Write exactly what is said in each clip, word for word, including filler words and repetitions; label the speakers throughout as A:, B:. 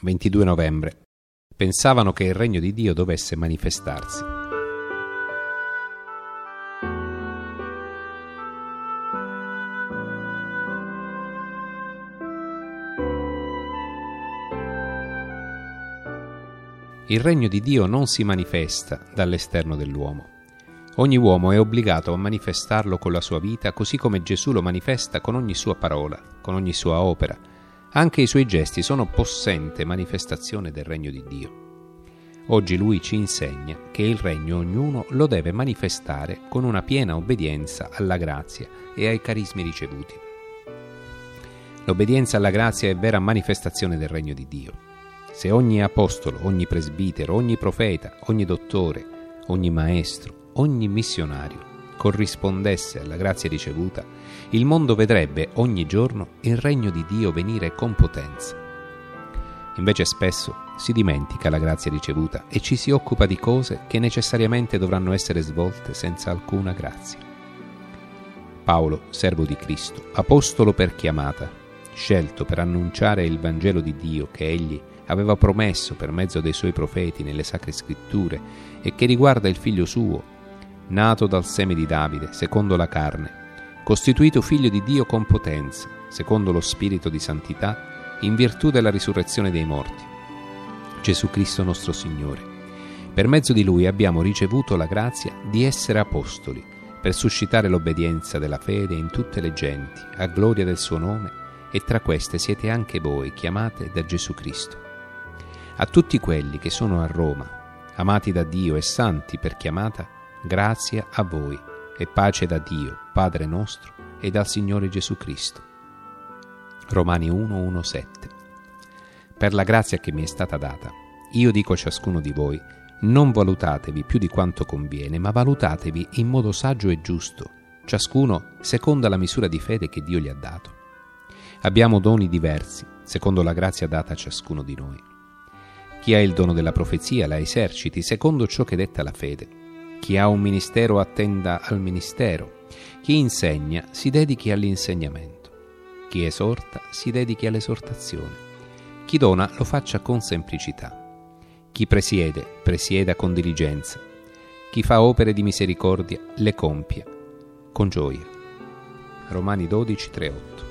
A: ventidue novembre. Pensavano che il regno di Dio dovesse manifestarsi. Il regno di Dio non si manifesta dall'esterno dell'uomo. Ogni uomo è obbligato a manifestarlo con la sua vita, così come Gesù lo manifesta con ogni sua parola, con ogni sua opera. Anche i suoi gesti sono possente manifestazione del regno di Dio. Oggi Lui ci insegna che il regno ognuno lo deve manifestare con una piena obbedienza alla grazia e ai carismi ricevuti. L'obbedienza alla grazia è vera manifestazione del regno di Dio. Se ogni apostolo, ogni presbitero, ogni profeta, ogni dottore, ogni maestro, ogni missionario corrispondesse alla grazia ricevuta, il mondo vedrebbe ogni giorno il regno di Dio venire con potenza. Invece spesso si dimentica la grazia ricevuta e ci si occupa di cose che necessariamente dovranno essere svolte senza alcuna grazia. Paolo, servo di Cristo, apostolo per chiamata, scelto per annunciare il Vangelo di Dio che egli aveva promesso per mezzo dei suoi profeti nelle sacre scritture e che riguarda il figlio suo, nato dal seme di Davide, secondo la carne, costituito figlio di Dio con potenza, secondo lo spirito di santità, in virtù della risurrezione dei morti, Gesù Cristo nostro Signore. Per mezzo di Lui abbiamo ricevuto la grazia di essere apostoli, per suscitare l'obbedienza della fede in tutte le genti, a gloria del suo nome, e tra queste siete anche voi, chiamate da Gesù Cristo. A tutti quelli che sono a Roma, amati da Dio e santi per chiamata, grazia a voi e pace da Dio, Padre nostro, e dal Signore Gesù Cristo. Romani uno, uno, sette. Per la grazia che mi è stata data, io dico a ciascuno di voi, non valutatevi più di quanto conviene, ma valutatevi in modo saggio e giusto, ciascuno secondo la misura di fede che Dio gli ha dato. Abbiamo doni diversi, secondo la grazia data a ciascuno di noi. Chi ha il dono della profezia la eserciti secondo ciò che detta la fede. Chi ha un ministero attenda al ministero. Chi insegna si dedichi all'insegnamento. Chi esorta si dedichi all'esortazione. Chi dona lo faccia con semplicità. Chi presiede, presieda con diligenza. Chi fa opere di misericordia le compia con gioia. Romani dodici, tre, otto.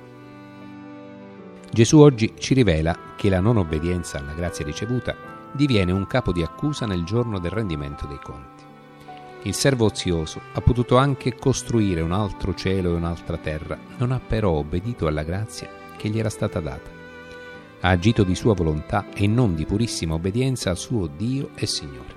A: Gesù oggi ci rivela che la non obbedienza alla grazia ricevuta diviene un capo di accusa nel giorno del rendimento dei conti. Il servo ozioso ha potuto anche costruire un altro cielo e un'altra terra, non ha però obbedito alla grazia che gli era stata data. Ha agito di sua volontà e non di purissima obbedienza al suo Dio e Signore.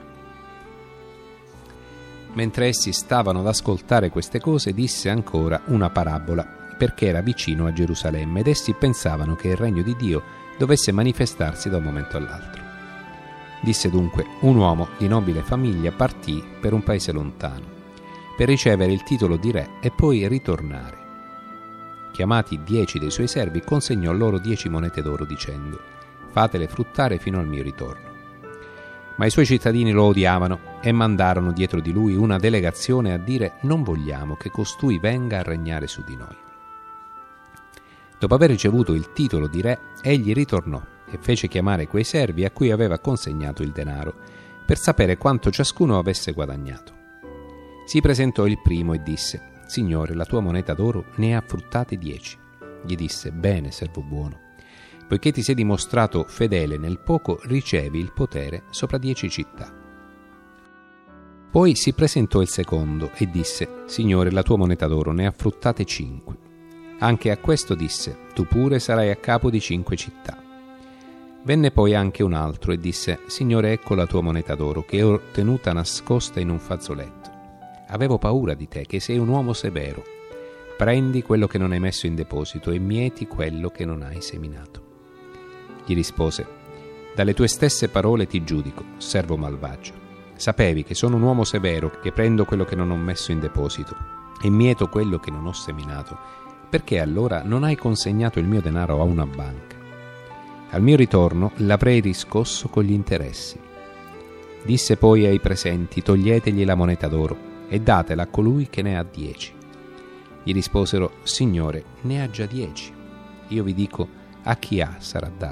A: Mentre essi stavano ad ascoltare queste cose, disse ancora una parabola, perché era vicino a Gerusalemme ed essi pensavano che il regno di Dio dovesse manifestarsi da un momento all'altro. Disse dunque: un uomo di nobile famiglia partì per un paese lontano, per ricevere il titolo di re e poi ritornare. Chiamati dieci dei suoi servi, consegnò loro dieci monete d'oro, dicendo: fatele fruttare fino al mio ritorno. Ma i suoi cittadini lo odiavano e mandarono dietro di lui una delegazione a dire: non vogliamo che costui venga a regnare su di noi. Dopo aver ricevuto il titolo di re, egli ritornò e fece chiamare quei servi a cui aveva consegnato il denaro, per sapere quanto ciascuno avesse guadagnato. Si presentò il primo e disse: Signore, la tua moneta d'oro ne ha fruttate dieci. Gli disse: bene, servo buono, poiché ti sei dimostrato fedele nel poco, ricevi il potere sopra dieci città. Poi si presentò il secondo e disse: Signore, la tua moneta d'oro ne ha fruttate cinque. Anche a questo disse: tu pure sarai a capo di cinque città. Venne poi anche un altro e disse: Signore, ecco la tua moneta d'oro, che ho tenuta nascosta in un fazzoletto. Avevo paura di te, che sei un uomo severo. Prendi quello che non hai messo in deposito e mieti quello che non hai seminato. Gli rispose: dalle tue stesse parole ti giudico, servo malvagio. Sapevi che sono un uomo severo, che prendo quello che non ho messo in deposito e mieto quello che non ho seminato. Perché allora non hai consegnato il mio denaro a una banca? Al mio ritorno l'avrei riscosso con gli interessi. Disse poi ai presenti: toglietegli la moneta d'oro e datela a colui che ne ha dieci. Gli risposero: Signore, ne ha già dieci. Io vi dico: a chi ha sarà dato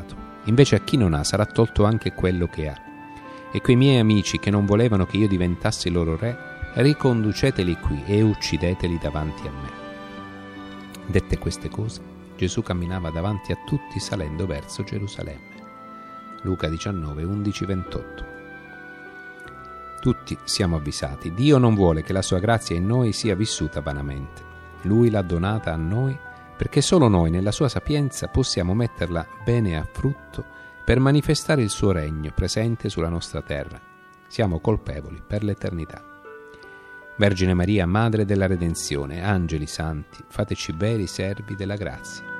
A: Invece a chi non ha sarà tolto anche quello che ha. E quei miei amici che non volevano che io diventassi loro re, riconduceteli qui e uccideteli davanti a me. Dette queste cose, Gesù camminava davanti a tutti salendo verso Gerusalemme. Luca diciannove, undici, ventotto. Tutti siamo avvisati. Dio non vuole che la sua grazia in noi sia vissuta vanamente. Lui l'ha donata a noi perché solo noi nella sua sapienza possiamo metterla bene a frutto per manifestare il suo regno presente sulla nostra terra. Siamo colpevoli per l'eternità. Vergine Maria, Madre della Redenzione, angeli santi, fateci veri servi della grazia.